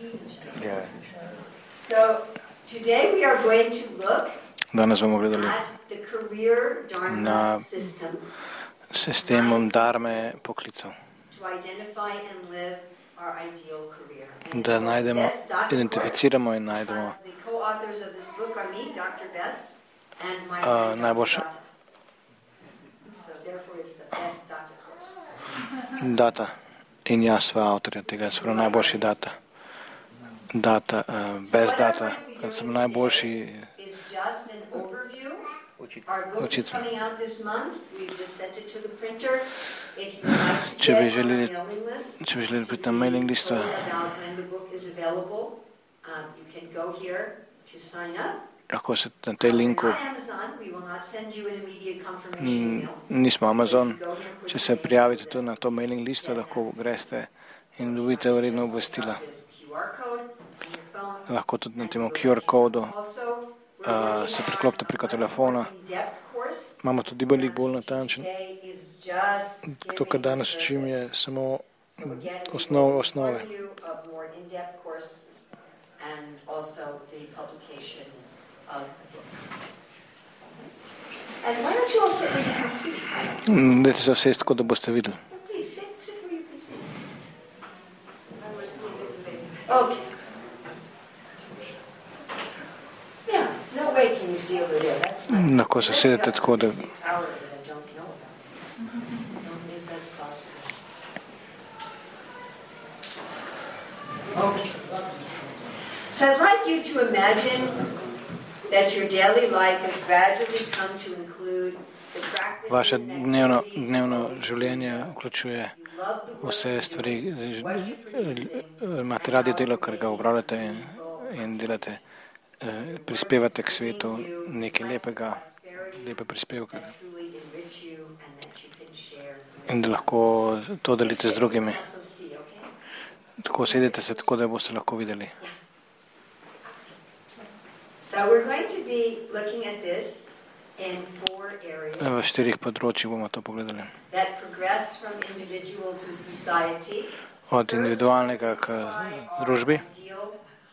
Yeah. So today we are going to look Danes bomo gledali at the career na dharma system sistemom dharme poklicov, to identify and live our ideal career. da najdemo, Best Dr. identificiramo in najdemo The co-authors of this book are me, Dr. Best, and my najboljše Dr. So therefore it's the best Data course. data in jaz sva avtorja tega, se pravi najboljši data. Data, best data, sem najboljši Is just an overview. Our book is coming out this month. We've just sent it to the printer. If you would like to Če bi get on the želeli, mailing list, če bi želeli priti na mailing listo, about when the book is available, you can go here to sign up. lahko se na tej linku, Not Amazon. We will not send you an immediate confirmation mail. nismo Amazon, če se prijavite tu na to mailing listo, lahko greste in dobite vredno obvestila. Lahko tudi na tem QR kodu se priklopite preko telefona. Imamo tudi bolj natančen. To, kar danes učim, je samo osnove. Dajte se usesti, tako da boste videli. Okay. Yeah, no way can you see over there. That's not, Lahko se sedete tako, da power that I don't know about. I don't think that's possible. Okay. So I'd like you to imagine that your daily life has gradually come to include the practices vaše and dnevno activities življenje vključuje you love the work vse you stvari, do, what you're producing, imate radi delo, ker ga upravljate in delate, prispevate k svetu nekaj lepega, lepe prispevke that truly enrich you and that you can share. in da lahko to delite z drugimi. Also see, okay? Tako sedite se tako, da boste lahko videli. So we're going to be looking at this in 4 areas V 4 področjih bomo to pogledali. that progress from individual to society. Od individualnega k družbi, Ideal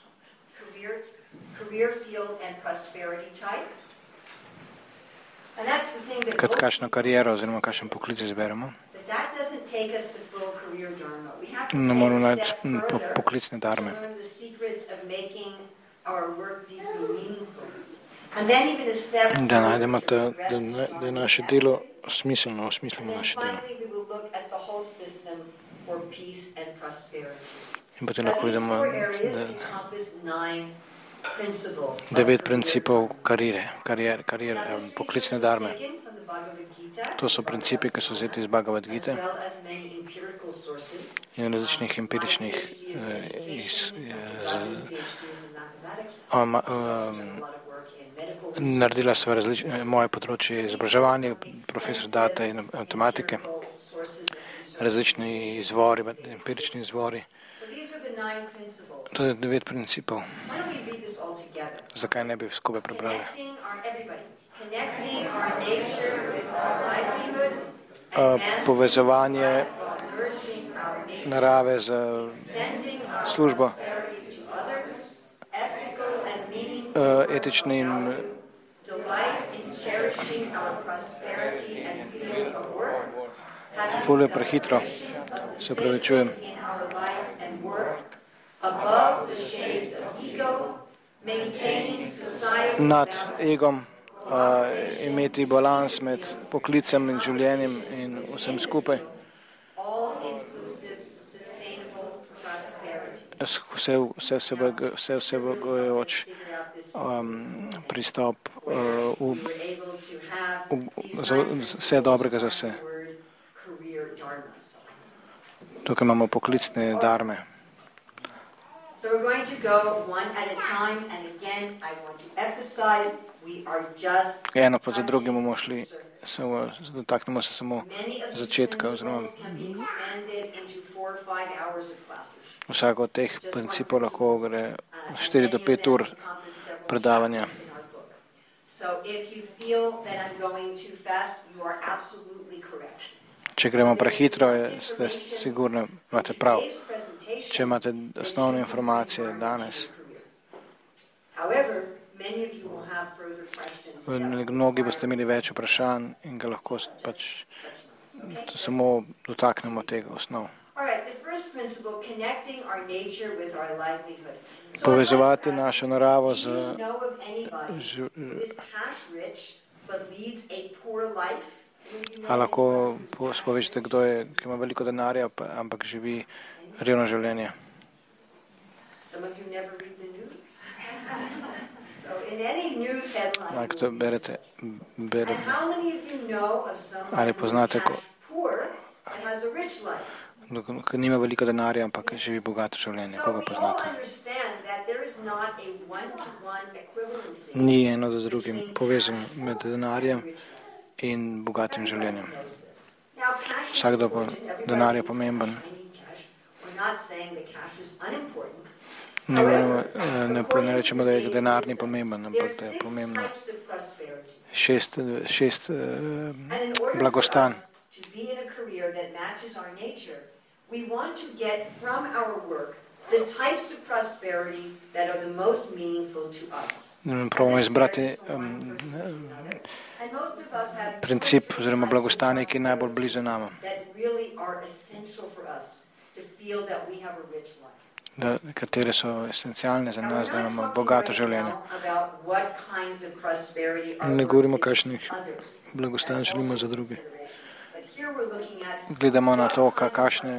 career field and prosperity type. And that's the thing that kot kakšno kariero oziroma kakšen poklic izberemo. but that doesn't take us to full career dharma. We have to Ne take moramo a najti step further poklicne to darme. learn the secrets of making our work deeply meaningful. And then even a step Da najdemo, further to da progress je on naše the delo ethics. smiselno, And osmislimo then naše delo. finally we will look at the whole system for peace and prosperity. In potem Now, lahko these vidimo 4 areas encompass 9 principles. of 9 career principov dharma. kariere, Now, these poklicne are darme. taken from the Bhagavad Gita, To so principi, ki so vzeti iz Bhagavad as Gite well as many empirical sources. in različnih My empiričnih PhD is in education, Dr. Raj's PhD is in mathematics. um, I've also done a lot of work in medical research. naredila sva moje področje izobraževanja, profesor data in matematike, Empirical sources of research. različni izvori, empirični izvori. So these are the 9 principles. To je 9 principov. Why don't we read this all together? Zakaj ne bi skupaj prebrali? Connecting our nature with our livelihood, advancing Povezovanje nourishing our nature, narave z sending our službo, prosperity to others, ethical and meaningful etičnim, delight in cherishing our prosperity and field of work, having ful je prehitro, se opravičujem. in our life and work, above the shades of ego, maintaining society Nad egom, imeti balans med poklicem in življenjem in vsem skupaj, all-inclusive, sustainable prosperity. vsebujoč Figure out this. pristop, We're able to have these vse dobrega za vse. word career dharma. Tukaj imamo poklicne darme. So we're going to go one at a time, and again, I want to emphasize we are just Eno pa za drugim bomo šli, dotaknemo se samo many of these začetka oziroma principles can be expanded into 4 or 5 hours of classes. vsako od teh principov lahko gre 4 do 5 ur predavanja. So if you feel that I'm going too fast, you are absolutely correct. Če gremo prehitro, ste sigurno, imate prav. Če imate osnovne informacije danes, mnogi boste imeli več vprašanj in ga lahko pač samo dotaknemo tega osnov. Povezovati našo naravo z A lahko povečete, kdo je, ki ima veliko denarja, ampak živi revno življenje? Ko berete, ali poznate, ko nima veliko denarja, ampak živi bogato življenje, koga poznate? Ni eno za drugim povezano med denarjem in bogatim življenjem. Vsakdo pa denar je pomemben. Ne rečemo, da je denar ni pomemben, ampak da je pomembno 6 blagostan. Probamo izbrati princip oziroma blagostanje, ki je najbolj blizu nama. Katere so esencialne za nas, da imamo bogato življenje. Ne govorimo, kakšnih blagostanj želimo za druge. Gledamo na to, kakšno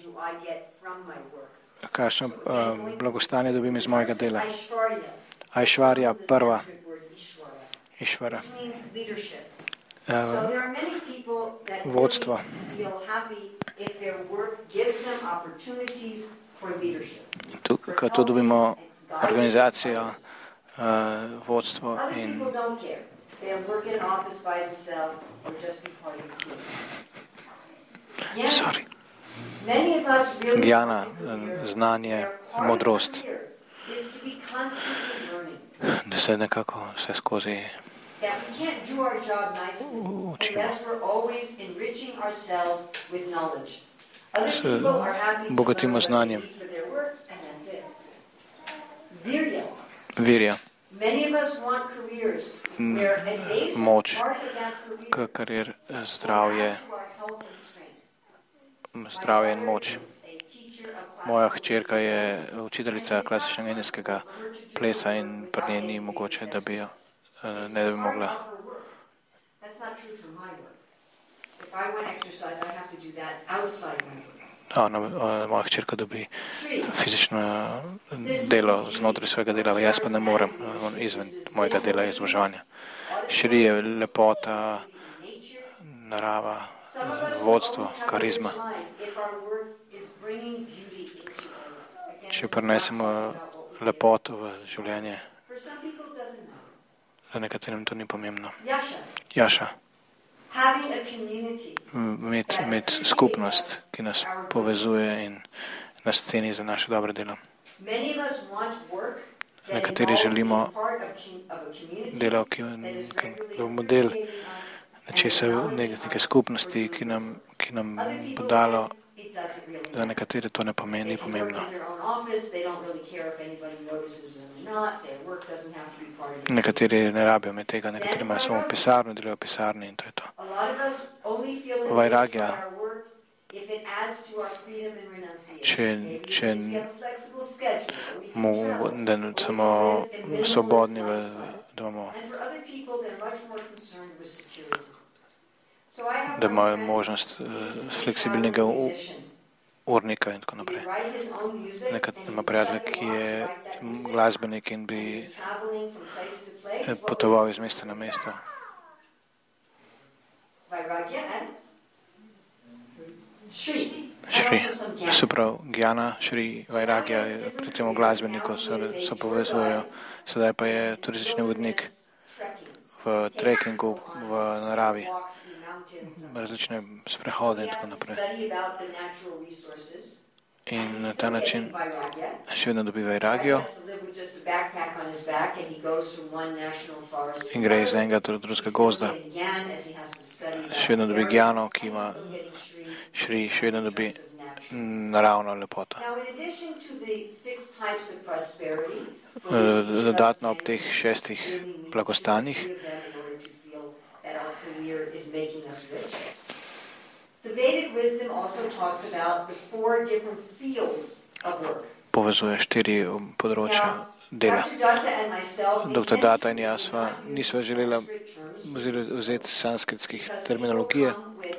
blagostanje dobim iz mojega dela. Aishvarja, prva. Išvara. Vodstvo. Tukaj to dobimo organizacijo, vodstvo in Gjana, znanje, modrost. Da se nekako vse skozi učimo. Se bogatimo znanjem. Virja. Moč, karier, zdravje in moč. Moja hčerka je učiteljica klasičnega indijskega plesa in pri njej ni mogoče, da bi mogla. Moja hčerka dobi fizično delo znotraj svojega dela, jaz pa ne morem izven mojega dela izobraževanja. Šri je lepota, narava, vodstvo, karizma. Če prinesemo lepoto v življenje, za nekaterim to ni pomembno. Jaša. Imeti skupnost, ki nas povezuje in nas ceni za naše dobre delo. Nekateri želimo delo, ki bomo del neke skupnosti, ki nam bo dalo. Za nekatere to ne pomeni pomembno. Nekateri ne rabijo med tega, nekateri imajo samo pisarno, delajo v pisarni in to je to. Vairagya, če smo svobodni, da imajo možnost fleksibilnega urnika in tako naprej. Ima prijatelj, ki je glasbenik in bi potoval iz mesta na mesto. Šri, se pravi, Gjana, Šri, Vairagya, pri tem glasbeniku se povezujejo. Sedaj pa je turistični vodnik v trekkingu v naravi, različne sprehode in tako naprej. In na ta način še vedno dobi Vairagyo backpack on his back and he goes from one national forest to in gre iz another. enega do drugega gozda. He's still getting yan as he has to study that Še vedno dobi area, Gjano, ki and ima he's still getting Šri, še vedno dobi in terms of natural. naravno lepoto. Now, in addition to the 6 types of prosperity, for which each of us Dodatno ob can teh 6 really need blagostanjih, 2 of them in order to feel that our career is making us rich. The Vedic wisdom also talks about the 4 different fields of work. povezuje 4 področja dela. Dr. Datta and myself Dr. Datta in jaz sva nisva želela vzeti sanskritskih terminologije,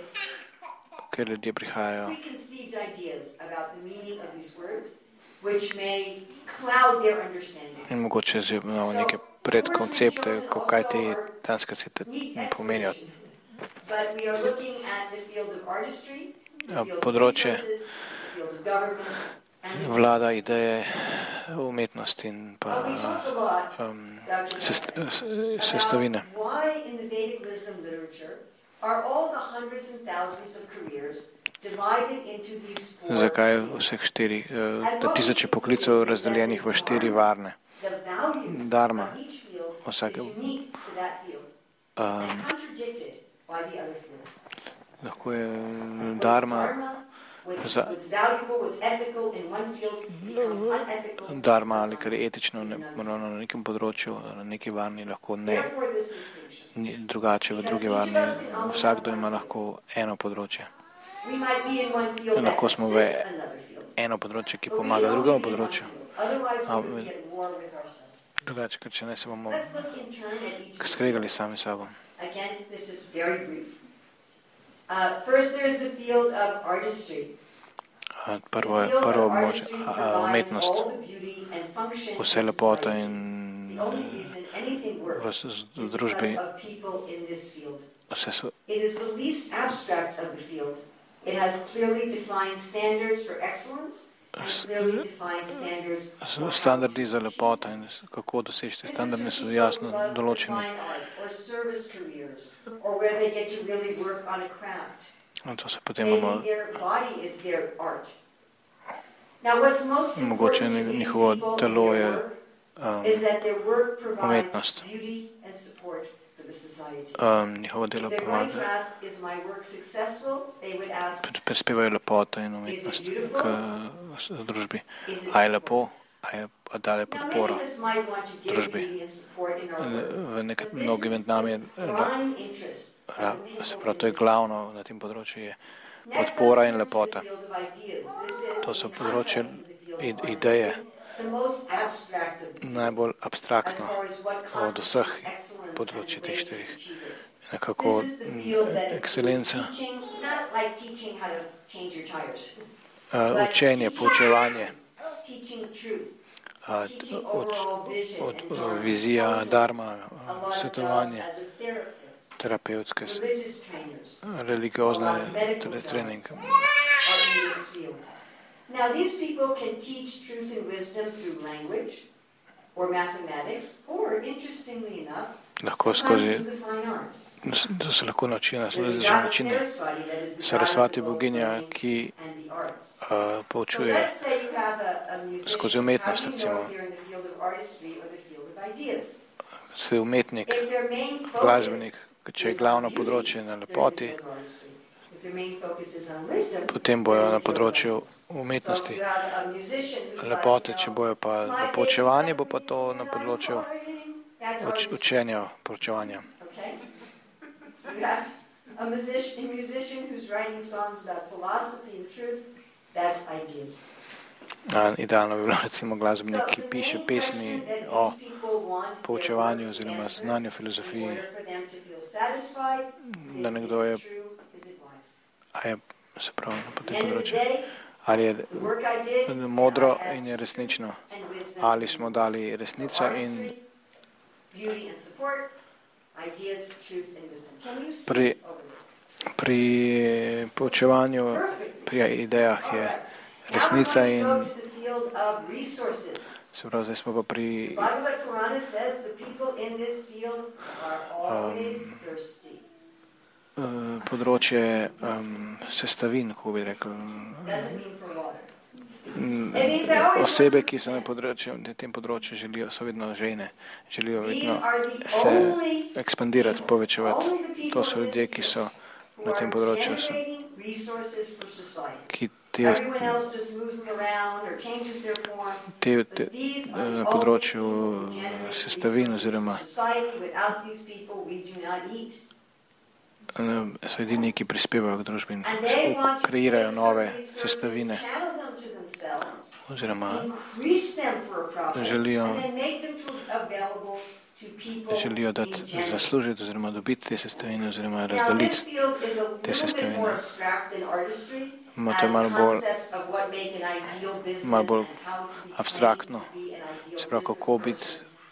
ker ljudje prihajajo preconceived ideas about the meaning of these words, which may cloud their understanding. in mogoče imamo neke predkoncepte, kaj te sanskritske pomenijo. But we are looking at the field of artistry, the field of Področje resources, the field of government, and the vlada, ideje, umetnosti in pa we talked a lot, Dr. sestavine. about why in the Vedic wisdom literature are all the hundreds and thousands of careers divided into these 4 Zakaj fields. vseh 4, tisoče poklicev razdeljenih v 4 varne? The values Dharma of each field vsake- is unique to that field and contradicted by the other fields. Lahko je dharma, What's za- valuable, what's ethical in one field becomes unethical. dharma ali kar je etično na nekem področju, na neki varni lahko ne, Therefore, this distinction. drugače v drugi varni. Vsakdo ima lahko eno področje. We might be in one field that Lahko smo v assists another field. eno področje, ki But we pomaga can drugemu only be in one področju. field. Otherwise, A, we would get war with ourselves. Drugače, ker če ne se bomo Let's look in turn at each field. skregali sami s sabo. Again, this is very brief. First, there is the field of artistry. Prvo območje, umetnost, vse lepote in v družbi, vse so It is the least abstract of the field. It has clearly defined standards for excellence and clearly defined standards for standardi za lepoto in kako doseči te standarde so jasno določeni. fine arts or service careers or where they get to really work on a craft. In to se potem imamo Maybe their body is their art. Now, what's most mogoče important to these njihovo people telo in je their work is that their work provides umetnost. beauty and support for the society. Njihovo If delo they're going to pomaga, ask, is my work successful? They would ask, prispevajo lepoto in umetnost k družbi. A je lepo, a daje now podporo many of us might want to give družbi. beauty and support in our work, but Mnogi this med is nami, the prime interest of the people se in pravi, to je this. glavno na tem področju, je Next, podpora let's in turn to lepota. the field of ideas. This is To so in področje contrast to the field of ideje, artistry, the most abstract of the fields, najbolj as abstraktno far as what od vseh constitutes excellence področij and teh the way to štirih. achieve it. Nekako This is the field that includes ekscelenca, teaching, not like teaching how to change your tires, učenje, poučevanje, teaching truth, teaching od overall vision and dharma, vizija, also dharma, a lot of jobs svetovanje, as a therapist, terapevtske, religious trainers, religiozne trening. are in this field. Now, these people can teach truth and wisdom through language or mathematics, or, interestingly enough, Lahko sometimes skozi, through the fine arts. da se lahko naučijo na There's različne Goddess načine. Saraswati, that is the Sarasvati goddess of both boginja, learning ki and the arts. So poučuje let's say you have a musician. skozi umetnost, How do you know recimo. if you're in the field of artistry or the field of ideas? Se umetnik, If their main focus glasbenik, če je is glavno on beauty, področje na they're in the lepoti, field of artistry. If their main focus is on wisdom, potem they're bojo in na the field of področju ideas. So if umetnosti you have a musician who's lepote, like, če bojo pa na poučevanje, bo pa to na področju that's artistry. učenja, poučevanja. Okay? You have a musician who's writing songs about philosophy and truth, that's ideas. Idealno bi bilo recimo glasbenik, ki So the piše main pesmi question that o these people want their poučevanju work to oziroma answer znanju, in filozofiji, order for them to feel satisfied, da is nekdo je, it true, is it wise? a je se pravi na At the tem end of the področju, day, ali je the work I did, modro I have in je resnično, and wisdom ali in smo it. dali So resnico in artistry, beauty and support, ideas, truth and wisdom. Can you see Pri- over there? pri poučevanju, Perfect. pri idejah je Now resnica we're going in to go to the field of resources. se pravi, zdaj smo pa pri Bhagavad Purana says the people in this field are always thirsty. področje sestavin, kako bi rekel, Doesn't mean for water. osebe, ki so na tem področju so vedno žene, želijo vedno se ekspandirati, povečevati. To so ljudje, ki so na tem področju, ki na področju sestavin oziroma so edini, ki prispevajo k družbi in kreirajo nove sestavine oziroma želijo dati zaslužiti oziroma dobiti te sestavine oziroma razdeliti te sestavine. To je malo bolj abstraktno, se pravi, kako biti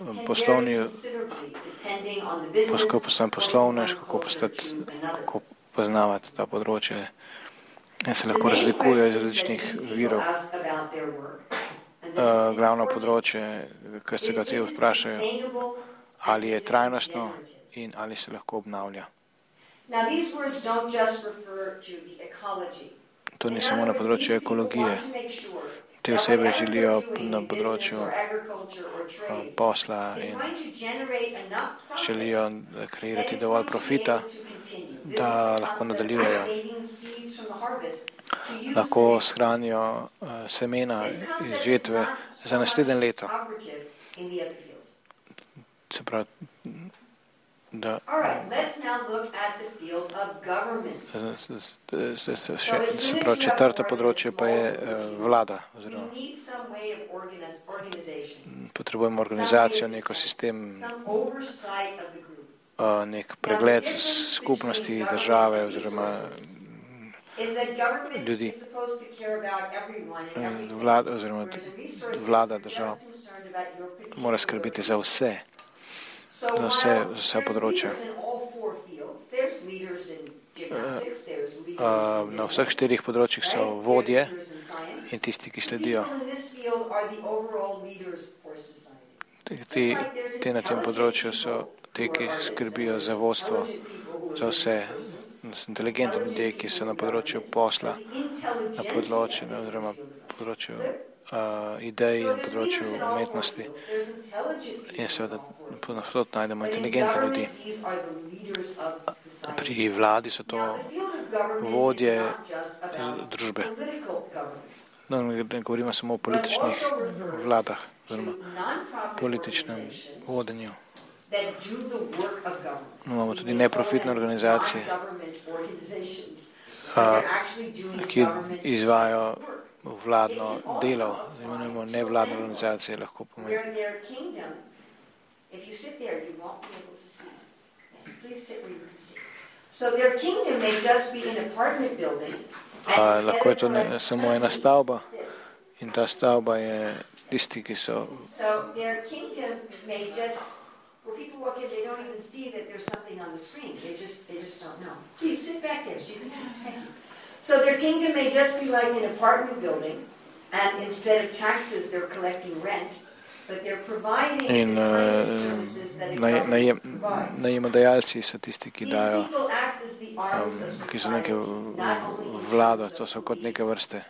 kako postati poslovnež, kako poznavati ta področje. In se lahko razlikujejo iz različnih virov. Glavno področje, kar se ga te vprašajo, ali je trajnostno in ali se lahko obnavlja. To ni samo na področju ekologije. Te osebe želijo na področju posla in želijo kreirati dovolj profita, da lahko nadaljujejo. Lahko shranijo semena iz žetve za naslednje leto. Se pravi, da četrto področje pa je vlada. Potrebujemo organizacijo, neko sistem, nek pregled skupnosti, države oziroma ljudi. Vlada država mora skrbeti za vse. Vse področja. Na vseh 4 področjih so vodje in tisti, ki sledijo. Ti na tem področju so ti, ki skrbijo za vodstvo, za vse. Inteligentni ljudje, ki so na področju posla, na področju idej in področju umetnosti. In seveda povsod najdemo inteligentne ljudi. Pri vladi so to vodje družbe. No, ne govorimo samo o političnih vladah, oziroma političnem vodenju. Imamo tudi neprofitne organizacije, ki izvajajo vladno delo, imenujemo nevladne organizacije, lahko pomeni. Lahko je to samo ena stavba in ta stavba je tisti, ki so people walk in, they don't even see that there's something on the screen. They just don't know. Please sit back there so you can see. Thank you. So their kingdom may just be like an apartment building, and instead of taxes, they're collecting rent, but they're providing the kind of services that a government provides. Najemodajalci so tisti, ki dajo, ki so neke vlado, to so kot neke vrste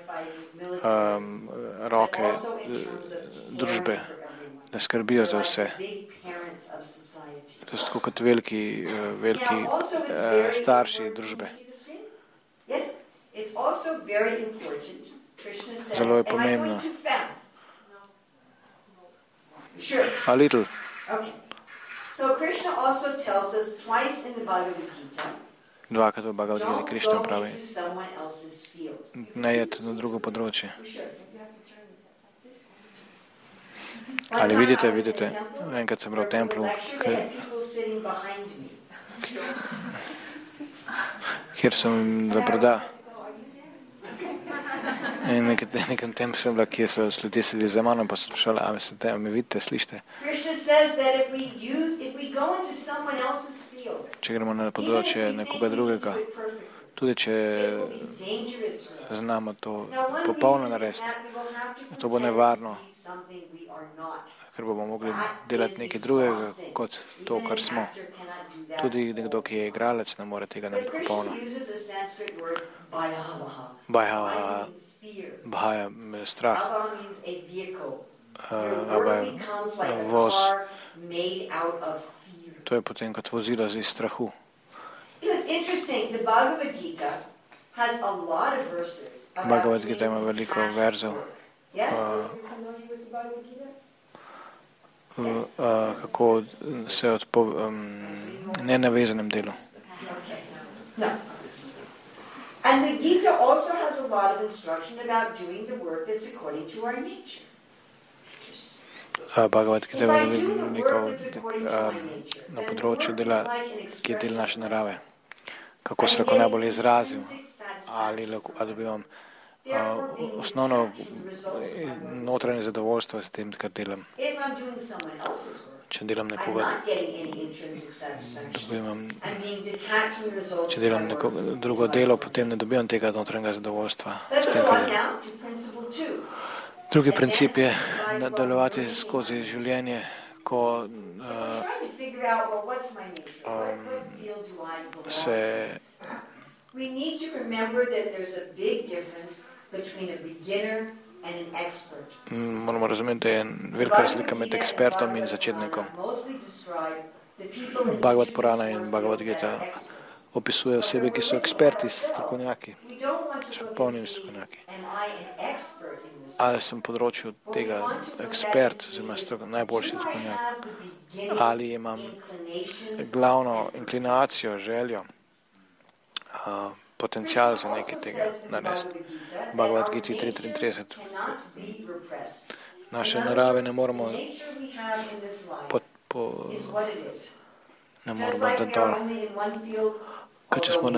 roke družbe, da skrbijo za vse. To so tako kot veliki starši družbe. Zelo je pomembno. A little. Dvakrat v Bhagavad Gita Krišna pravi, ne jeti na drugo področje. Ali vidite, enkrat sem bil v templu, kjer sem da proda. In nekem templu sem bila, kjer so ljudje sedeli za mano, pa sem šel, a me vidite, slišite. Če gremo na področje nekoga drugega, tudi če znamo to popolno narediti, to bo nevarno. ker bomo mogli delati nekaj drugega kot to, kar smo. Tudi nekdo, ki je igralec, ne more tega narediti popolno. Bhaja je strah. Abha je voz. To je potem kot vozilo iz strahu. Bhagavad Gita ima veliko verzov, kako se nenavezanem delu. And the Gita also has a lot of instruction about doing the work that's according to our nature. Bhagavad Gita je veliko na področju dela, ki je del naše narave. Kako se lahko najbolj izrazim, ali dobivam osnovno notranje zadovoljstvo s tem, kar delam. Če delam nekoga, če delam neko drugo delo, potem ne dobivam tega notranjega zadovoljstva s tem, kar delam. Drugi princip je nadaljevati skozi življenje, ko se moramo razumeti, da je velika razlika med ekspertom in začetnikom. Bhagavad Purana in Bhagavad Gita opisuje osebe, ki so eksperti, strokovnjaki, popolnimi strokovnjaki. Ali sem v področju tega ekspert, oziroma najboljši strokovnjak, ali imam glavno inklinacijo, željo, potencial za nekaj tega narediti. Bhagavad Gita 3:33. Naše narave ne moramo ne moramo dati dol. Kaj če smo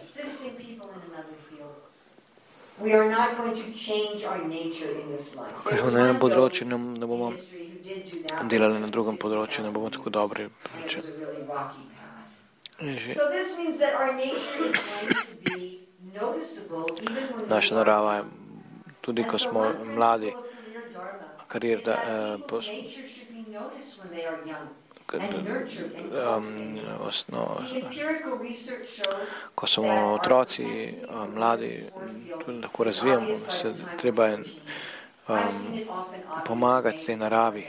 Kaj smo na enem področju, ne bomo delali na drugem področju, ne bomo tako dobri. Naša narava je, tudi ko smo mladi, ko smo otroci, mladi, tudi lahko razvijamo, se treba pomagati tej naravi.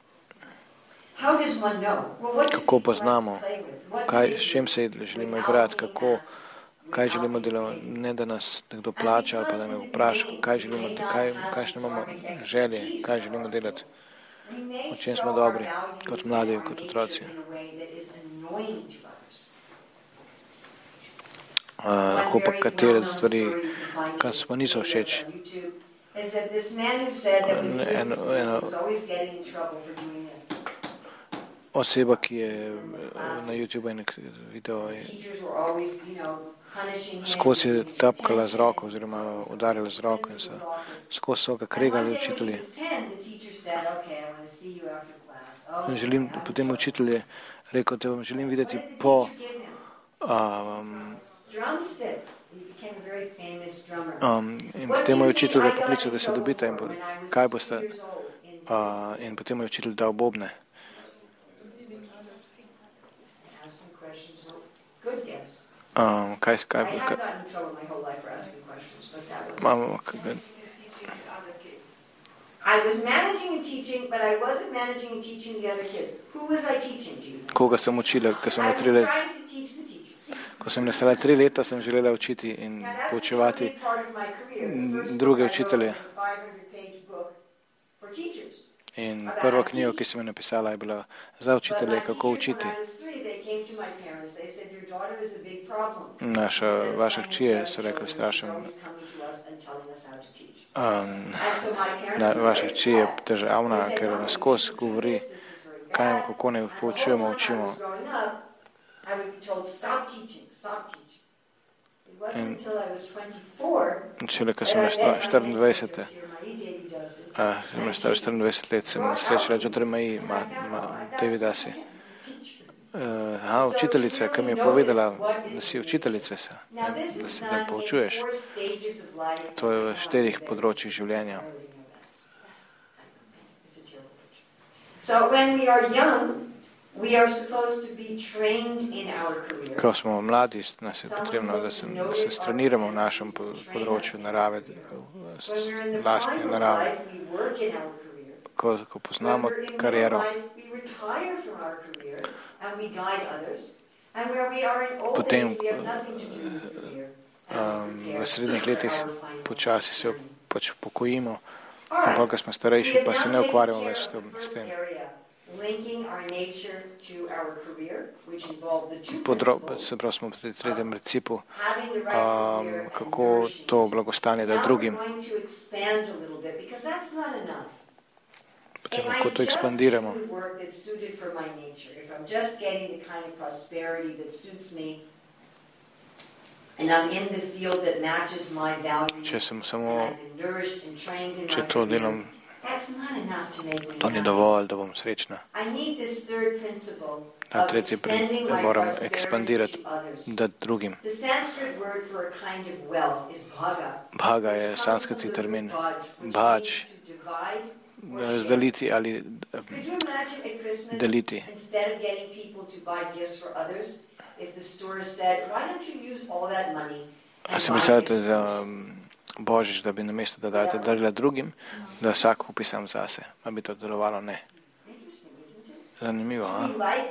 Kako poznamo, s čim se želimo igrati, kaj želimo delati, ne da nas nekdo plača ali pa da me vpraša, kaj želimo, kakšne imamo želje, kaj želimo delati, o čem smo dobri, kot mladi, kot otroci. Lahko pa katere stvari, kar smo niso všeč. Oseba, ki je na YouTube enek video, skozi je tapkala z roko oziroma udarila z roko in skozi so ga kregali učitelji. Potem učitelj je rekel, da vam želim videti po in potem je učitelj ga poklical, da se dobita in kaj boste, in potem je učitelj dal bobne. Koga sem učila, ko sem bila 3 leta? Ko sem bila stara 3 leta, sem želela učiti in poučevati druge učitelje. In prva knjiga, ki sem jo napisala, je bila za učitelje, kako učiti. Vaša hči, so rekli, strašen. Vaša hči je težavna, ker nas skozi govori, kako ne poučujemo, učimo. In šele, ko sem bila 24, sem bila 24 let, sem srečala Jyotirmayi Devidasi. Učiteljica, ki mi je povedala, da si učiteljica, da poučuješ. To je v 4 področjih življenja. So when we are young, we are supposed to be trained in our career. Ko smo mladi, nas je potrebno, da se streniramo v našem področju narave, lastne narave. Ko poznamo kariero, potem v srednjih letih počasi se pač pokojimo, ampak ko smo starejši, pa se ne ukvarjamo več s tem. Se pravi, smo pri tretjem principu, kako to blagostanje da drugim. Potem kako to ekspandiramo. Če to delam, to ni dovolj, da bom srečna. Ta tretji princip moram ekspandirati, dati drugim. Bhaga je sanskritski termin. Bhač, razdeliti ali deliti. A si predstavljate za Božič, da bi namesto, da dajete darila drugim, da vsak kupi sam zase. A bi to delovalo? Ne. Zanimivo, a?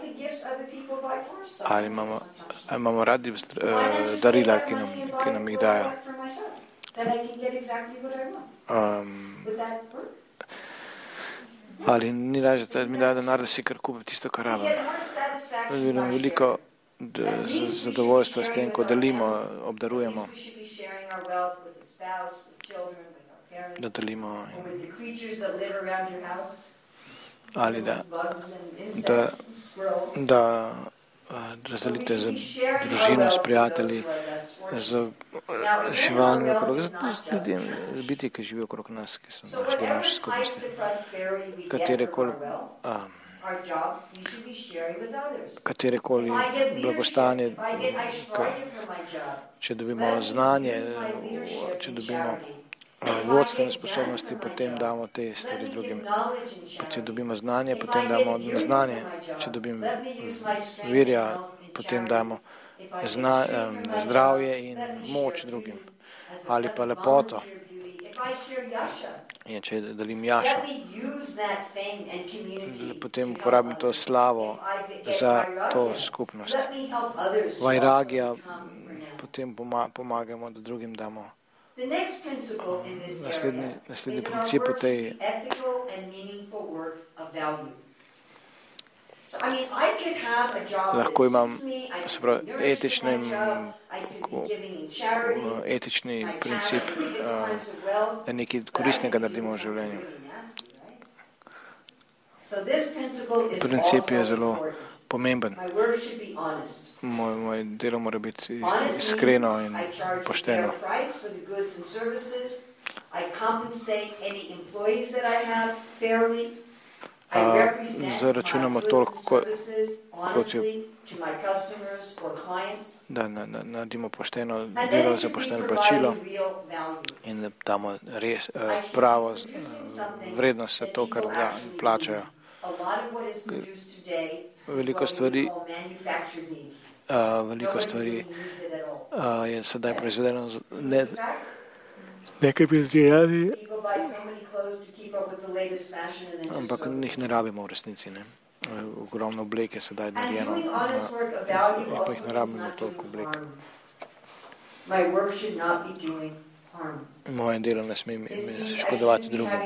Ali imamo radi darila, ki nam jih dajo? Ali ni lažje, da mi dajo denar, da si kar kupim tisto, kar rabim? Imam veliko zadovoljstva s tem, ko delimo, obdarujemo, da delimo, ali da razdelite z družino, s prijatelji, z živalmi okrog, z biti, ki živijo okrog nas, ki so naše skupnosti. Katerekoli blagostanje, če dobimo znanje, če dobimo vodstvene sposobnosti, potem damo te stvari drugim. Če dobimo znanje, potem damo znanje. Če dobim virja, potem damo zdravje in moč drugim. Ali pa lepoto. In če delim jašo, potem uporabim to slavo za to skupnost. Vairagija, potem pomagamo, da drugim damo. Naslednji princip v tej lahko imam etični princip, da nekaj koristnega naredimo v življenju. Princip je zelo pomemben. Moje delo mora biti iskreno in pošteno. Zaračunamo toliko, kot je, da naredimo pošteno delo za pošteno plačilo in da damo res pravo vrednost za to, kar plačajo. Veliko stvari je sedaj proizvedeno nekaj prizadeti, ampak njih ne rabimo v resnici. Ne? Ogromno oblek je sedaj narejeno, pa jih ne rabimo toliko oblek. Moje delo ne sme škodovati drugim.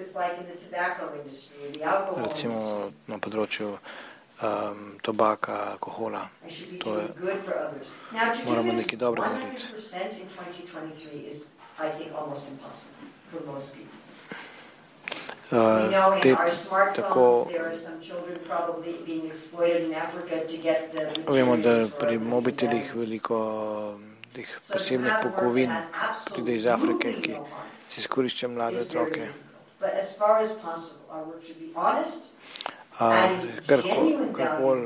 Recimo na področju tobaka, alkohola. To je, moramo nekaj dobrega narediti. Vemo, da pri mobitelih veliko teh posebnih pokovin pride iz Afrike, ki si izkorišča mlade otroke. Karkoli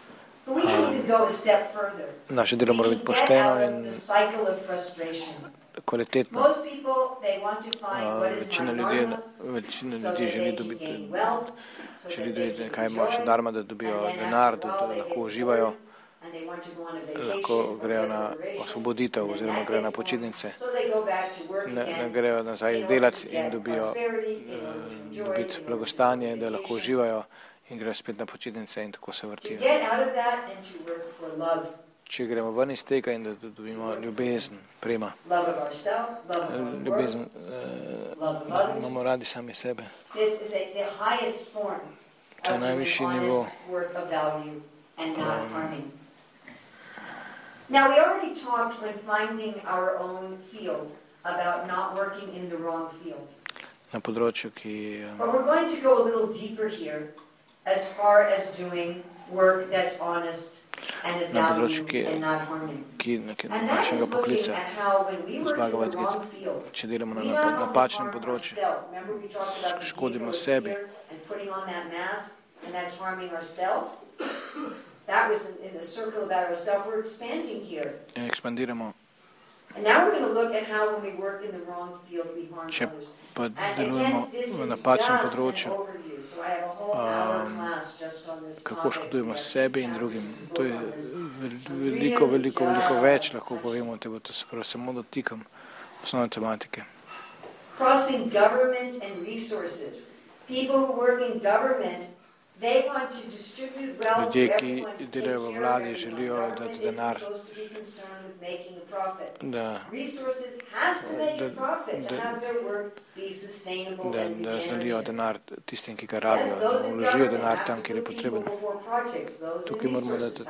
naše delo mora biti pošteno in kvalitetno. Most people, they want to find what is Večina my dharma, ljudi želi dobiti, kaj ima še dharma, da dobijo denar, da lahko uživajo, lahko grejo na osvoboditev oziroma grejo na počitnice, ne grejo nazaj delati in dobijo dobiti blagostanje, da lahko uživajo in grejo spet na počitnice in tako se vrtijo. Če gremo ven iz tega in da dobimo ljubezen, prema, ljubezen, imamo radi sami sebe. To je najvišji nivo. Now, we already talked when finding our own field about not working in the wrong field. Na področju, ki... But we're going to go a little deeper here as far as doing work that's honest and of value and not harming. And that is looking at how when we work in the wrong field, we not only harm ourselves. Remember we talked about the ego here and putting on that mask, and that's harming ourselves? That was in the circle about ourselves. We're expanding here. Ekspandiramo. And now we're going to look at how when we work in the wrong field, we harm others. And again, this is just an overview. So I have a whole hour class just on this topic. Kako škodujemo sebi in drugim. To je veliko več, lahko povemo, tega to se pravi, samo dotikam osnovne tematike. Crossing government and resources. People who work in government, they want to distribute wealth to everyone to take care of everyone. Government is supposed to be concerned with making a profit. Resources has to make a profit to have their work be sustainable and regenerative. Denar tistim, ki ga rabijo, vložijo denar tam, kjer je potreben. Tukaj moramo dati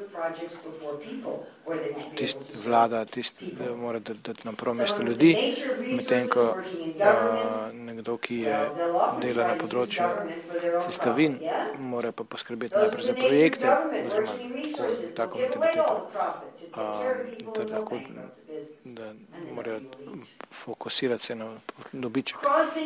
vlada, mora dati na prvo mesto ljudi, medtem ko nekdo, ki dela na področju sestavin, mora pa poskrbeti najprej za projekte, oziroma tako mentaliteto, da lahko da morajo fokusirati se na dobiček.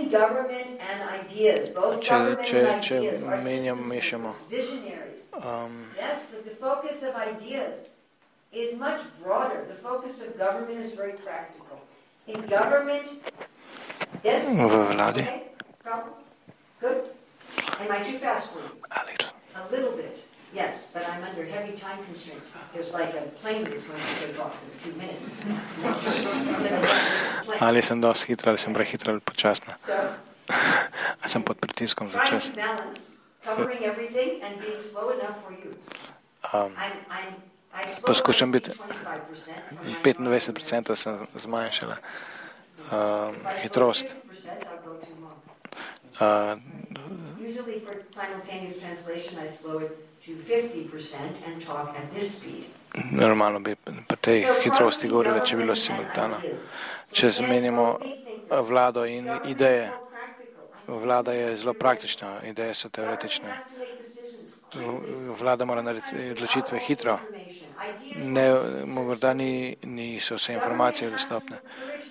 Če mešamo yes, but the focus of ideas is much broader. The focus of government is very practical. In government, yes? Okay? Problem? Good? Am I too fast for you? A little bit. Yes, but I'm under heavy time constraint. There's like a plane that's going to take off in a few minutes. Ali sem dosti hitra, ali sem prehitra, ali počasna. Ali sem pod pritiskom za čas. Covering everything and being slow enough for you. Poskušam biti 25% sem zmanjšala hitrost. Usually for simultaneous translation I slow it to 50% and talk at this speed. Normalno bi pri tej hitrosti govorila, če bi bilo simultano. Če zmenimo vlado in ideje, vlada je zelo praktična, ideje so teoretične. Vlada mora narediti odločitve hitro. Morda niso vse informacije dostopne.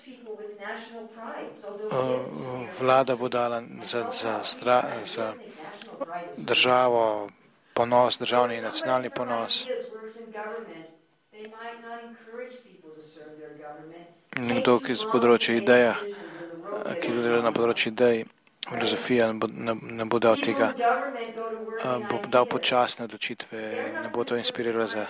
Vlada bo dala za državo ponos, državni in nacionalni ponos. Nekdo, ki z področja ideja, ki dela na področju idej, filozofija ne bo dal tega, bo dal počasne odločitve, ne bo to inspiriralo za...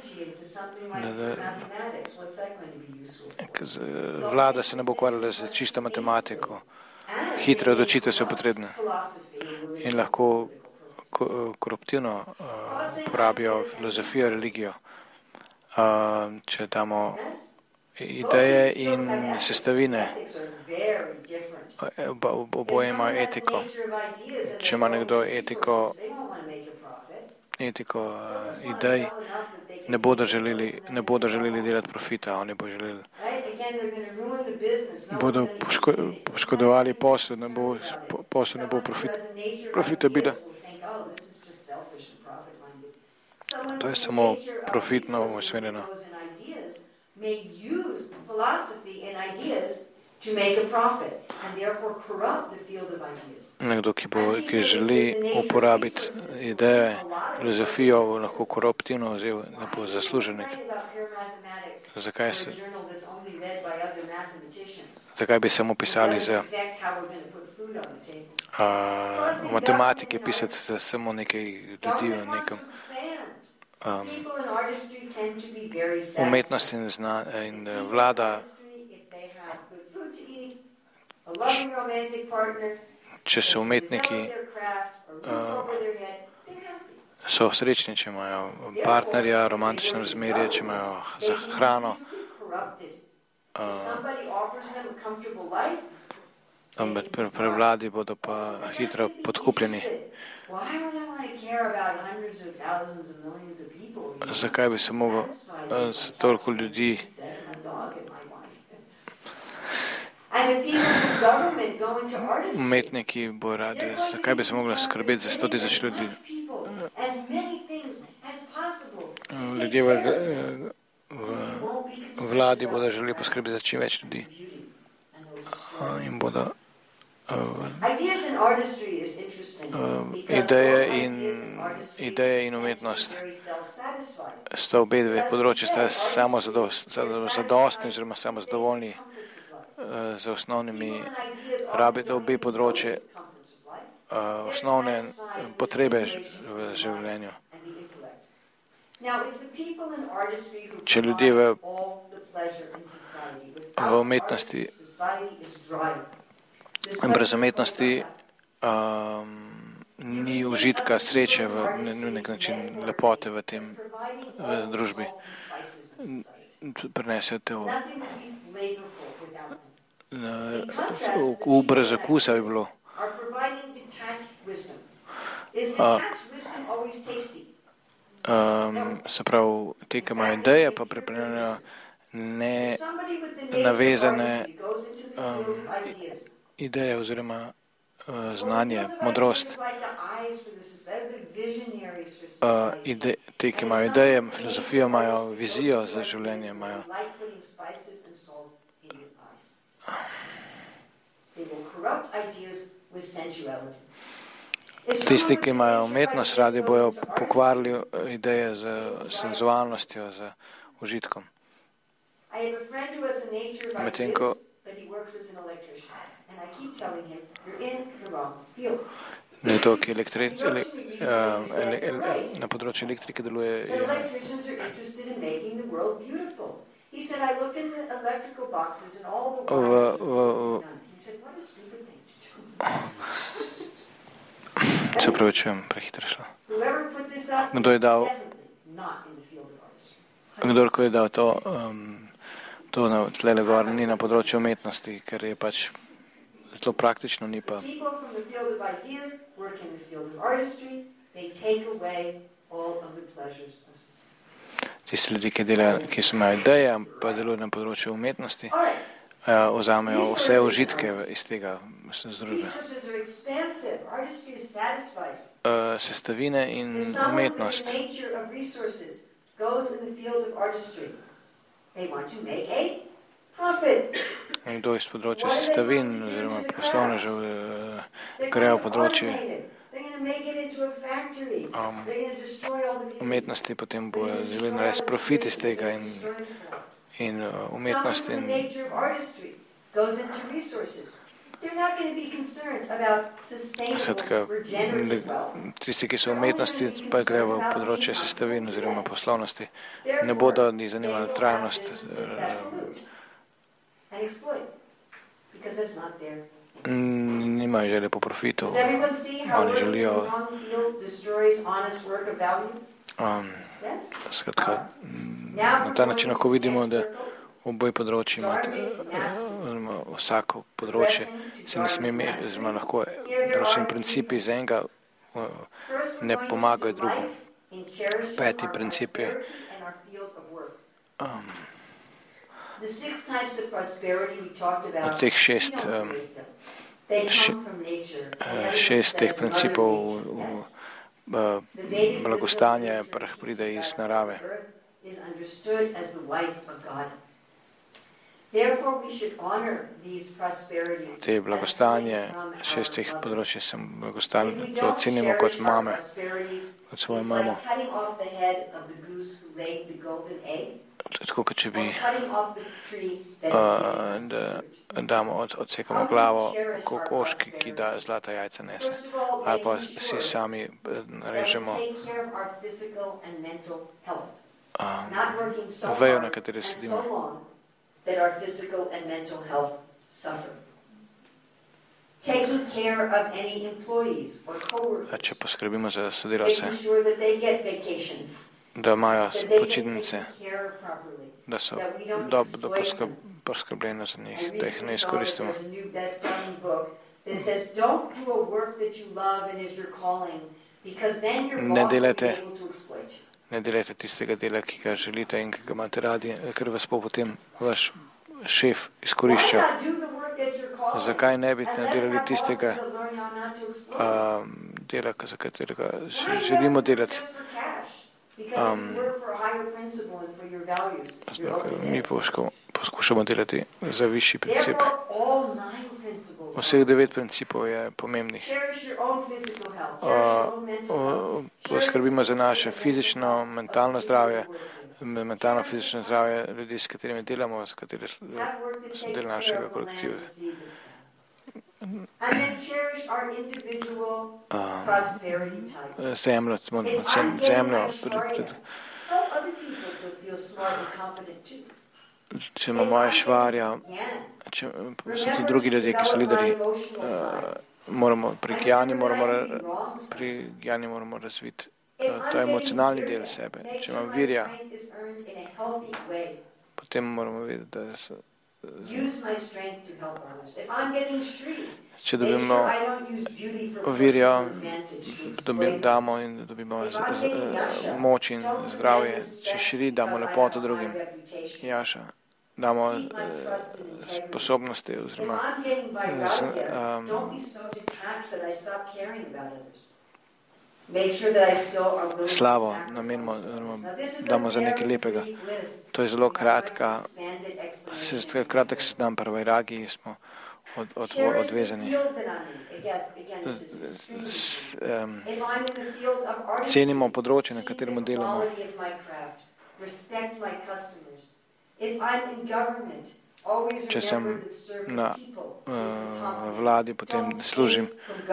Vlada se ne bo ukvarjala z čisto matematiko. Hitre odločitve so potrebne in lahko koruptivno uporabijo filozofijo, religijo. Če damo ideje in sestavine, oboje imajo etiko. Če ima nekdo etiko idej, ne bodo želeli delati profita, oni bodo poškodovali posel, ne bo profitabilen. To je samo profitno usmerjeno. Nekdo, ki želi uporabiti ideje, filozofijo, lahko koruptivno vzel, ne bo zasluženik. Zakaj se? zakaj bi samo pisali za matematike, pisati za samo nekaj ljudi v nekem umetnost in vlada, če so umetniki, so srečni, če imajo partnerja, romantično razmerje, če imajo za hrano. Pri vladi bodo pa hitro podkupljeni. Zakaj bi se mogel toliko ljudi umetniki bo radi, zakaj bi se mogli skrbeti za 100,000 ljudi? Ljudje v vladi bodo želeli poskrbeti za čim več ljudi in bodo ideje in umetnost sta obe dve področji, sta samozadostni oziroma samozadovoljni z osnovnimi rabite obe področje osnovne potrebe v življenju. Če ljudje v umetnosti brez umetnosti ni užitka, sreče v nek način, lepote v tem družbi. Prinesejo te brez okusa bi bilo. Se pravi, te, ki imajo ideje, pa pripravljajo navezane ideje oziroma znanje, modrost. Te, ki imajo ideje, filozofijo, imajo vizijo za življenje, imajo tisti, ki imajo umetnost, radi bojo pokvarili ideje z senzualnostjo, z užitkom. Medtem ko nekdo, ki na področju elektrike deluje, se opravičujem, prehitro šlo. Kdorko je dal to tlele gor, ni na področju umetnosti, ker je pač zelo praktično, ni pa. Tisti ljudi, ki so imajo ideje, pa delujejo na področju umetnosti, vzamejo vse užitke iz tega združbe. Sestavine in umetnost. Nekdo iz področja sestavin oziroma poslovnežev grejo področje umetnosti, potem bo želeli narediti profit iz tega in umetnost in skratka, tisti, ki so umetnosti, pa grejo v področje sestavin oziroma poslovnosti, ne bodo ni zanimala trajnost. Nimajo želje po profitu, oni želijo skratka, na ta način lahko vidimo, da oboje področji imate, vsako področje se ne sme imeti, oziroma lahko določeni principi iz enega ne pomagajo drugim. 5. princip je od teh 6 teh principov blagostanja pride iz narave. Te blagostanje, 6 teh področij sem blagostanje, to ocenimo kot mame, kot svojo mamo. tako kot če bi odsekamo glavo kokoški, ki da zlata jajca nese. Ali pa si sami narežemo vejo, na kateri sedimo. Če poskrbimo za sodelavce, da imajo počitnice, da so dobro poskrbljeno za njih, da jih ne izkoristimo. Ne delajte tistega dela, ki ga želite in ki ga imate radi, ker vas bo potem vaš šef izkoriščal. Zakaj ne bi nadelali tistega dela, za katerega želimo delati? Mi poskušamo delati za višji princip. Vseh 9 principov je pomembnih. Poskrbimo za naše fizično, mentalno zdravje, mentalno-fizično zdravje ljudi, s katerimi delamo, s kateri so del našega kolektiva. Zemljo, če imamo švarja, so tudi drugi ljudje, ki so lideri, pri Gijani moramo razviti to emocionalni del sebe. Če imam virja, potem moramo vedeti, da so če dobimo virja, damo in dobimo moč in zdravje. Če širi, damo lepoto drugim. Jaša, damo sposobnosti oziroma slavo namenimo, damo za nekaj lepega. To je zelo kratek seznam, pri Vairagiji smo odvezani. Cenimo področje, na katerem delamo. Če sem na vladi, potem služim,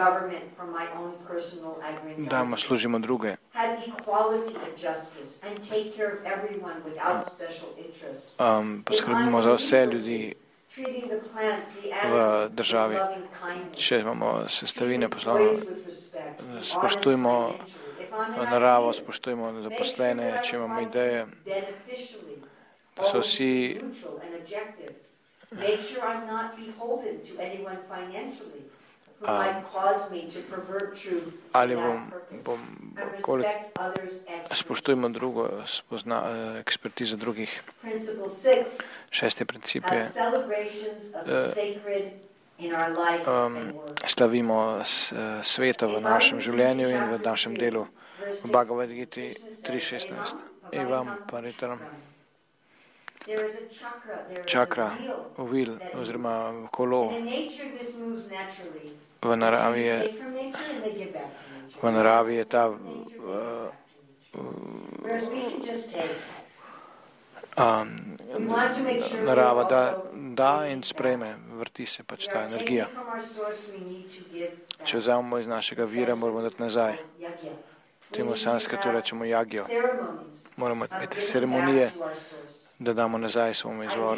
dajmo služimo druge. Poskrbimo za vse ljudi v državi. Če imamo sestavine poslovno, spoštujmo naravo, spoštujmo zaposlene, če imamo ideje, da so vsi ali spoštujmo drugo, ekspertizo drugih. 6. princip je, slavimo sveto v našem življenju in v našem delu. V Bhagavad Giti 3.16. Evam paritaram. Čakra, ovil oziroma kolo. V naravi je ta narava da in sprejme, vrti se pač ta energija. Če vzamemo iz našega vira, moramo dati nazaj. Temu sanskritu rečemo jagjo. Moramo imeti ceremonije, da damo nazaj svojemu izvoru.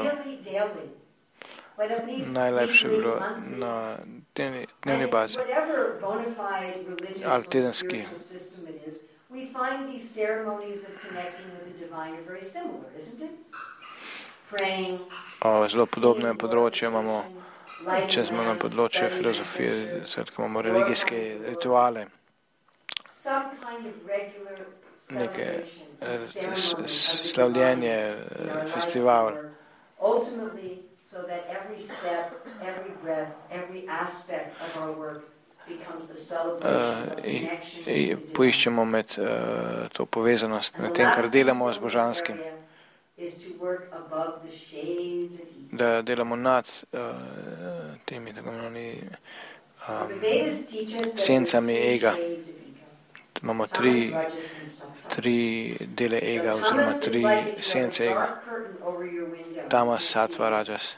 Najlepše bi bilo na dnevni bazi ali tedenski. Zelo podobne področje imamo, če smo na področju filozofije, imamo religijske rituale, neke slavljenje, festival. Poiščemo med to povezanost, med tem, kar delamo z božanskim, da delamo nad temi sencami ega. imamo tri dele ega oziroma tri sence ega. Tamas, sattva, rajas.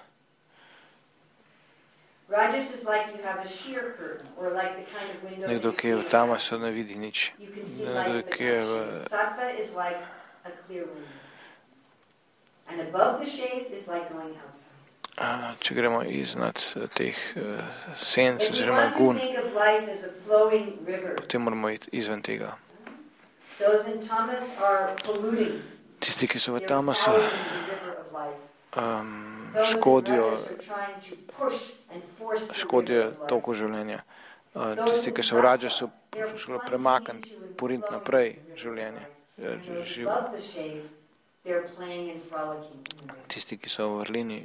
Nekdo, ki je v tamasu, ne vidi nič. Nekdo, ki je v če gremo iznad teh senc oziroma gun, potem moramo iti izven tega. Tisti, ki so v tamasu, škodijo toku življenja. Tisti, ki so v rajasu, poskušajo premakniti, poriniti naprej življenje. Tisti, ki so v vrlini,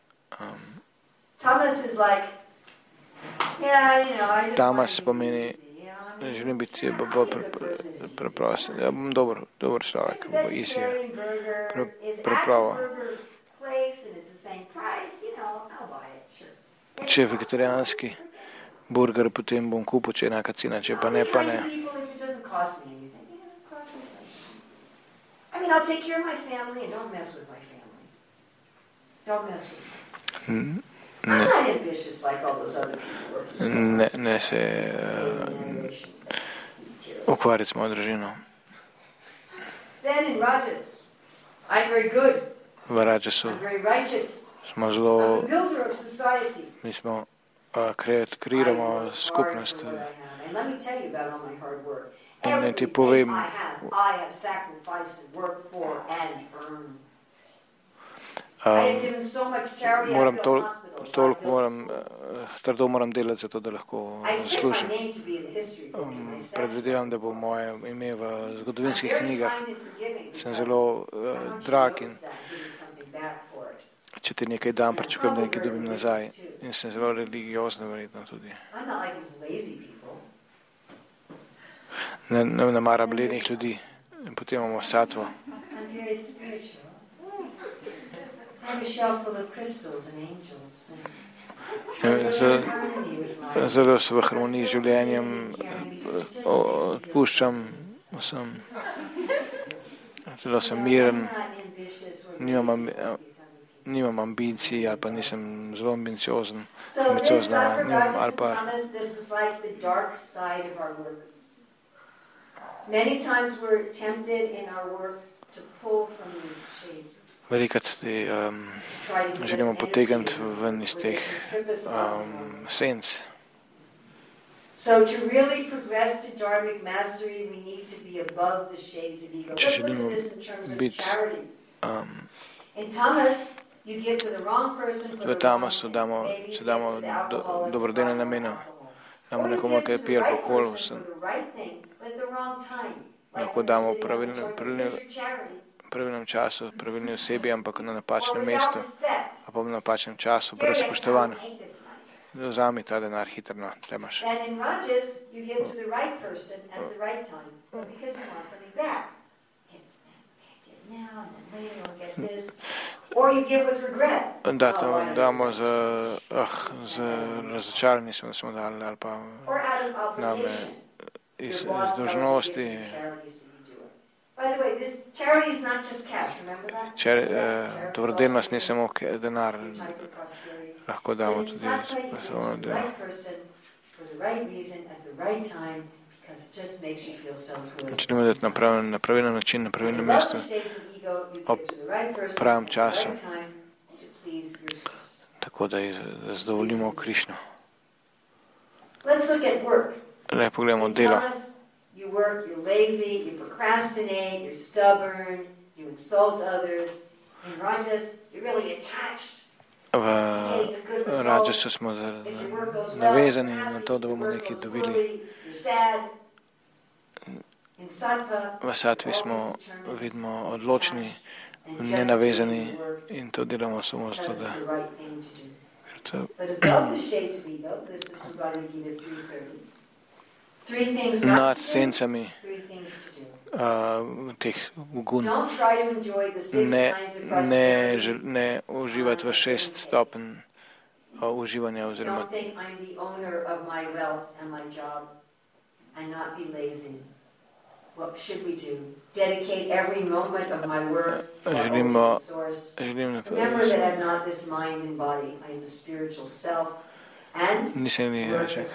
tamas pomeni, želim biti preprost. Ja, bom dober človek, bo easy, prepravo. Če je vegetarijanski burger, potem bom kupil, če je enaka cena, če pa ne, pa ne. I'll take care of my family and don't mess with my family. Don't mess with me. I'm not ambitious like all those other people. Ne se ukvarjati s mojo družino. Then in Rajas, I'm very good. V Rajasu I'm very righteous. Smo zelo, I'm a builder of society. mi smo kreiramo skupnost. And let me tell you about all my hard work. In naj ti povem, I have sacrificed and worked for and earned. Trdo moram delati za to, da lahko služim. Predvidevam, da bo moje ime v zgodovinskih knjigah. Sem zelo drag in če ti nekaj dam, pričakujem, da nekaj dobim nazaj. In sem zelo religiozen verjetno tudi. Ne maram lenih ljudi. In potem imamo sattvo. Zelo sem v harmoniji z življenjem, odpuščam vsem. Zelo sem miren, nimam ambicij ali pa nisem zelo ambiciozen, ali pa velikrat želimo potegniti ven iz teh senc. Če želimo biti v tamasu, če damo dobrodelne namene, damo nekomu, ki pije alkohol, lahko damo v pravilnem času, pravilni osebi, ampak na napačnem mestu, a pa v napačnem času, brez spoštovanja. Vzami ta denar hitro, te imaš. Damo z razočaranjem, da smo dali, ali pa name iz dolžnosti. Dobrodelnost ni samo denar, lahko damo tudi poslovno delo. Želimo dati na pravilen način, na pravilnem mestu, ob pravem času, tako da zadovoljimo Krišno. Le pogledamo delo. You work, you're lazy, you procrastinate, you're stubborn, you insult others. In Rajas, you're really attached. V Rajasu smo navezani na to, da bomo nekaj dobili. V sattvi smo, vidimo, odločni, nenavezani in to delamo samo zato, da nad sencami teh gun ne uživati v 6 stopenj uživanja oziroma Želim nisem ježek.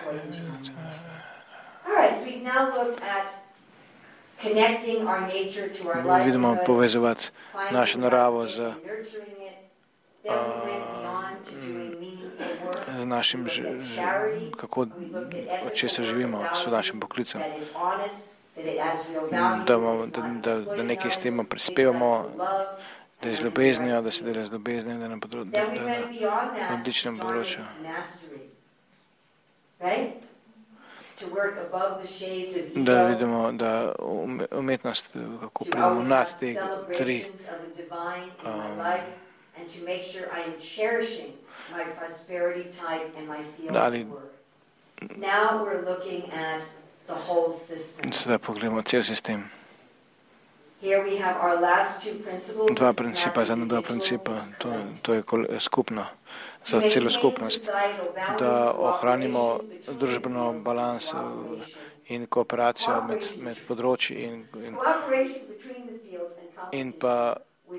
Vidimo povezovati našo naravo z našim, kako, od česa živimo, s našim poklicem. Da nekaj s tem prispevamo, da je z ljubeznijo, da se dela z ljubeznijo, da na odličnem področju. Da vidimo, da umetnost, kako pridemo nad te tri, ali sedaj pogledamo cel sistem. Dva principa, to je skupno, za celo skupnost, da ohranimo družbeno balans in kooperacijo med področji in pa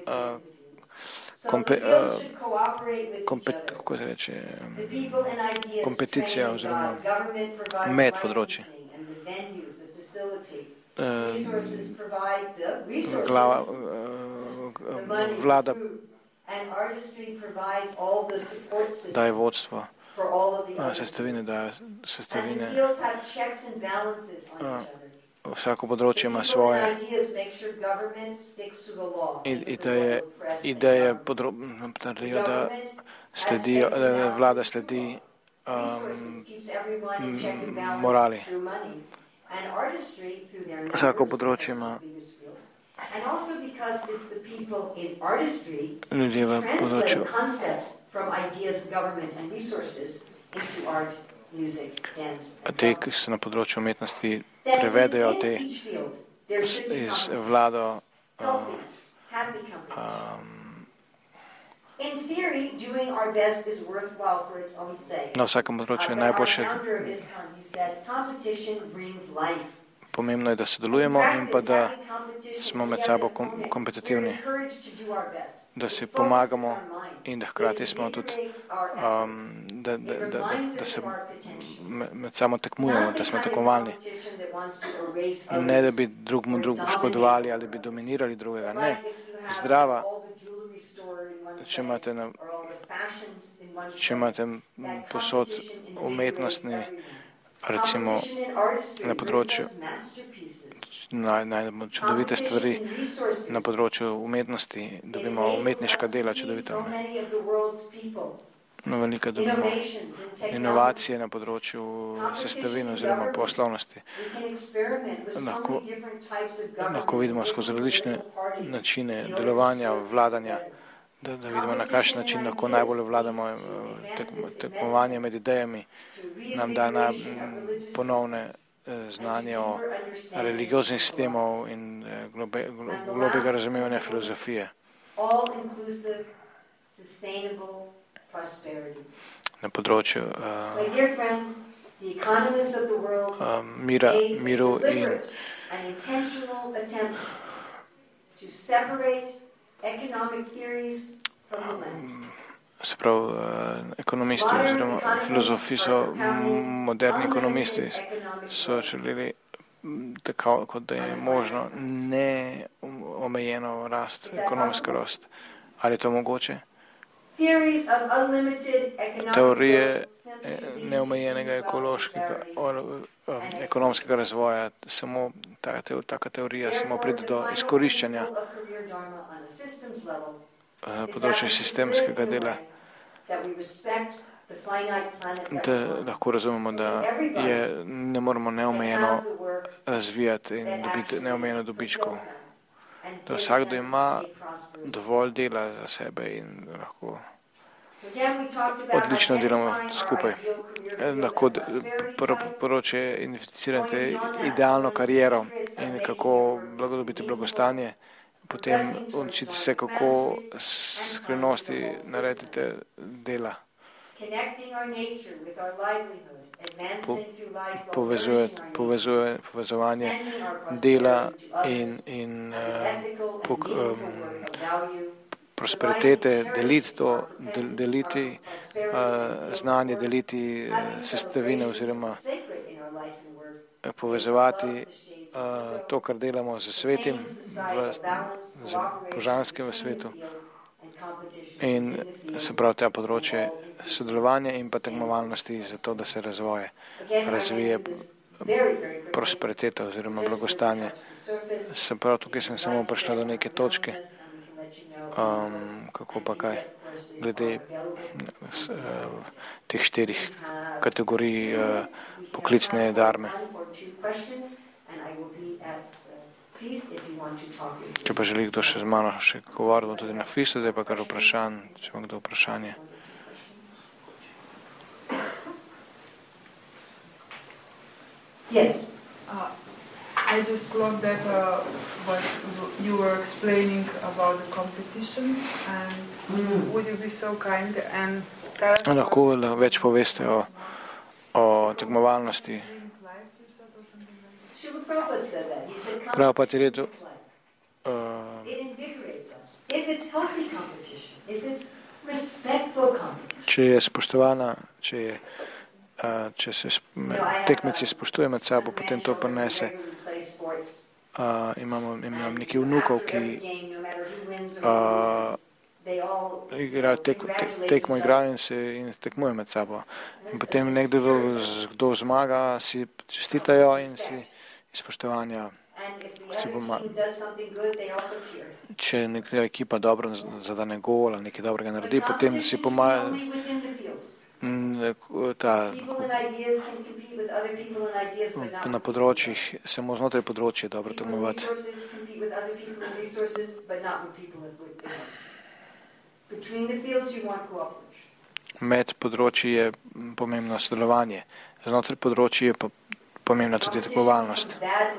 kako se reče, kompeticija oziroma med področji. Vlada daje vodstvo, sestavine daje sestavine. Vsako področje ima svoje ideje, da sledijo, da vlada sledi morali. Vsako področje ima ljudje v področju pa te, ki so na področju umetnosti, prevedejo te iz vlado na vsakem področju je najboljše. Pomembno je, da sodelujemo in pa da smo med sabo kompetitivni, da si pomagamo in da hkrati smo tudi, da se med sabo tekmujemo, da smo tekmovalni. Ne, da bi drugmu škodovali ali bi dominirali drugega. Ne, zdrava. Če imate posod umetnostni, recimo na področju, najdemo čudovite stvari na področju umetnosti, dobimo umetniška dela čudovita. No, veliko dobimo inovacije na področju sestavin oziroma poslovnosti. Lahko vidimo skozi različne načine delovanja, vladanja, da vidimo, na kakšen način lahko najbolj vladamo. Tekmovanje med idejami nam da ponovne znanje o religioznih sistemov in globega razumevanja filozofije. Na področju miru in se pravi, ekonomisti oziroma filozofi so, moderni ekonomisti so želeli, tako kot da je možno neomejeno rast, ekonomska rast. Ali je to mogoče? Teorije neomejenega ekonomskega razvoja, samo taka teorija samo pride do izkoriščanja področja sistemskega dela, da lahko razumemo, da ne moramo neomejeno razvijati in dobiti neomejeno dobičkov. Da vsakdo ima dovolj dela za sebe in lahko odlično delamo skupaj. Lahko poroče identificirate idealno kariero in kako dobiti blagostanje, potem učite se, kako skrivnosti naredite dela povezovanje dela in prosperitete, deliti znanje, deliti sestavine oziroma povezovati to, kar delamo z svetim, z božanskim v svetu in se pravi ta področje sodelovanja in pa tekmovalnosti za to, da se razvije prosperiteta oziroma blagostanje. Se pravi, tukaj sem samo prišla do neke točke, kako pa kaj, glede teh 4 kategorij poklicne darme. Če pa želi kdo še z mano še govoriti, tudi na feastu, zdaj pa kar vprašanj, če ima kdo vprašanje. Yes. I just clocked that what you were explaining about the competition, and would you be so kind and tell us lahko več poveste o tekmovalnosti. Prabhupada je rekel, če je spoštovana, če se tekmeci spoštuje med sabo, potem to prinese. Imam nekaj vnukov, ki igrajo tekmo in tekmujejo med sabo. In potem kdo zmaga, si čestitajo in si spoštovanja. Če neka ekipa dobro zadane gol ali nekaj dobrega naredi, potem si pomagajo. Na področjih, samo znotraj področja je dobro tekmovati. Med področji je pomembno sodelovanje, znotraj področji je pa pomembna tudi tekmovalnost.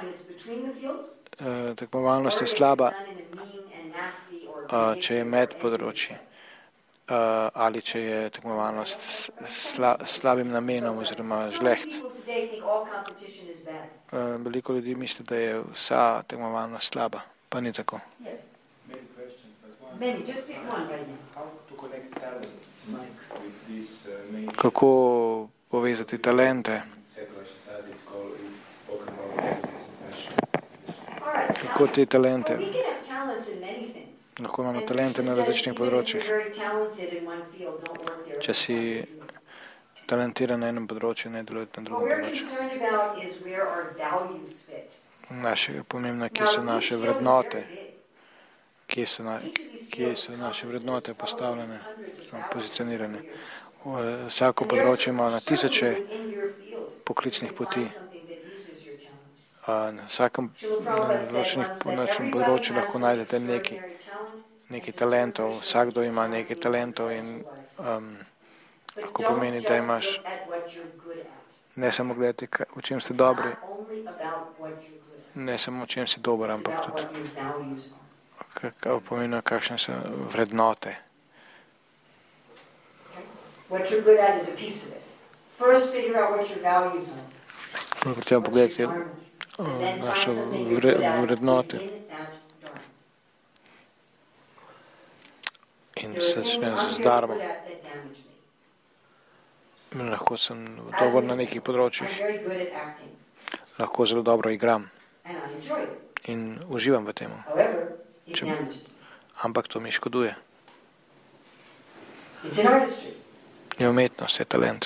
Tekmovalnost je slaba, če je med področji. Ali če je tekmovalnost slabim namenom oziroma žleht. Veliko ljudi misli, da je vsa tekmovalnost slaba, pa ni tako. Kako povezati talente? Kako te talente? Lahko imamo talente na različnih področjih. Če si talentiran na enem področju, ne delujete na drugem področju. Pomembno je, kje so naše vrednote, kje so naše vrednote postavljene, pozicionirane. Vsako področje ima na tisoče poklicnih poti. Na vsakem področju lahko najdete nekaj talentov, vsakdo ima nekaj talentov in lahko pomeni, da imaš, ne samo gledati, v čem ste dobri, ne samo v čem si dober, ampak tudi pomeni, kakšne so vrednote. Treba pogledati naše vrednote. In se začne z darmo. Lahko sem dober na nekih področjih. Lahko zelo dobro igram. In uživam v tem. Ampak to mi škoduje. Je umetnost, je talent.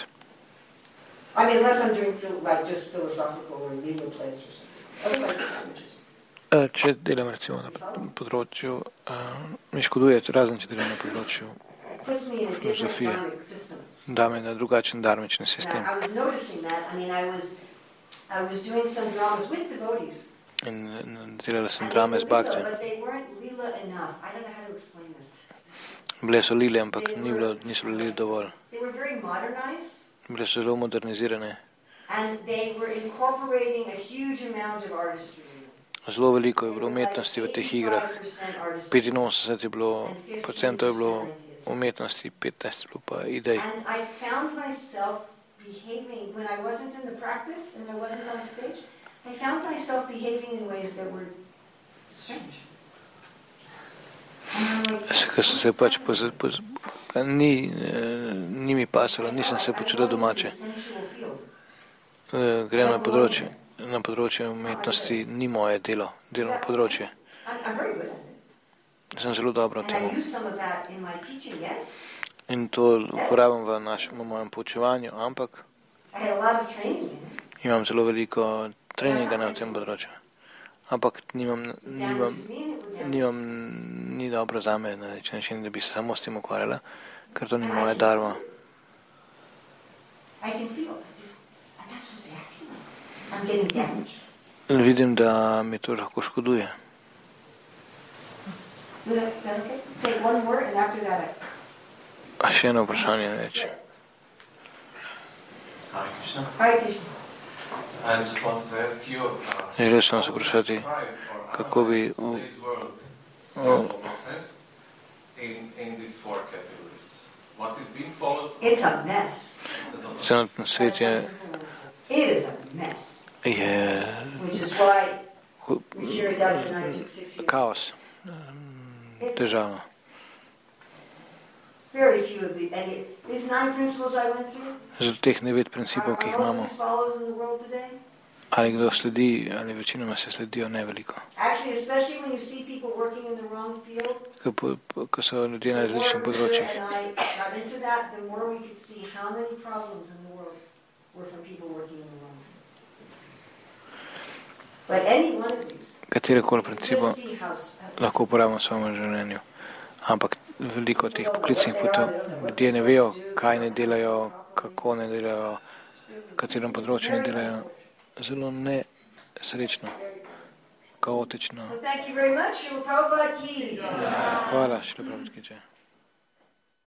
Če delam recimo na področju, mi škoduje, razen če delam na področju filozofije, da me na drugačen darmični sistem. In delala sem drame z bhakti. Bile so lile, ampak niso bile lile dovolj. Bile so zelo modernizirane. Zelo veliko je bilo umetnosti v teh igrah. 85% je bilo umetnosti, 15 je bilo pa idej. And I found myself behaving, when I wasn't in the practice and I wasn't on stage, I found myself behaving in ways that were strange. Ker sem se pač ni mi pasalo, nisem se počutil domače. Grem na področje umetnosti, ni moje delovno področje. Sem zelo dobro v tem. In to uporabljam v mojem poučevanju, ampak imam zelo veliko treninga na tem področju. Ampak ni dobro zame na način, da bi se samo s tem ukvarjala, ker to ni moja darma. Vidim, da mi to lahko škoduje. A še eno vprašanje več. Želel sem se vprašati, kako bi celotni svet je kaos, težava. Zato teh 9 principov, ki jih imamo, ali kdo sledi, ali večinoma se sledijo, ne veliko. Ko so ljudje na različnih področjih. Katerekoli principov lahko uporabimo v svojem življenju. Ampak veliko teh poklicnih potov, ljudje ne vejo, kaj ne delajo, kako ne delajo, v katerem področju ne delajo. Zelo nesrečno, kaotično. Hvala, Šrila Prabhupada Ki Jai.